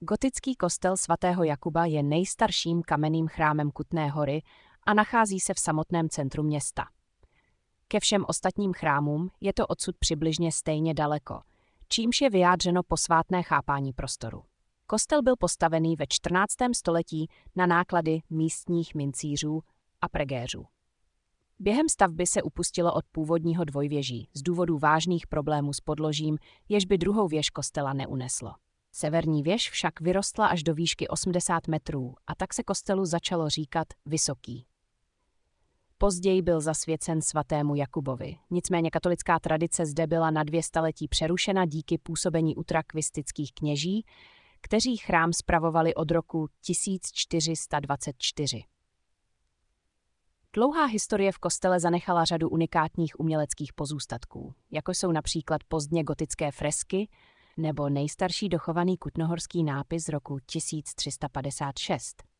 Gotický kostel svatého Jakuba je nejstarším kamenným chrámem Kutné Hory a nachází se v samotném centru města. Ke všem ostatním chrámům je to odsud přibližně stejně daleko, čímž je vyjádřeno posvátné chápání prostoru. Kostel byl postavený ve 14. století na náklady místních mincířů a pregéřů. Během stavby se upustilo od původního dvojvěží z důvodu vážných problémů s podložím, jež by druhou věž kostela neuneslo. Severní věž však vyrostla až do výšky 80 metrů a tak se kostelu začalo říkat Vysoký. Později byl zasvěcen svatému Jakubovi, nicméně katolická tradice zde byla na 2 staletí přerušena díky působení utrakvistických kněží, kteří chrám spravovali od roku 1424. Dlouhá historie v kostele zanechala řadu unikátních uměleckých pozůstatků, jako jsou například pozdně gotické fresky nebo nejstarší dochovaný kutnohorský nápis z roku 1356.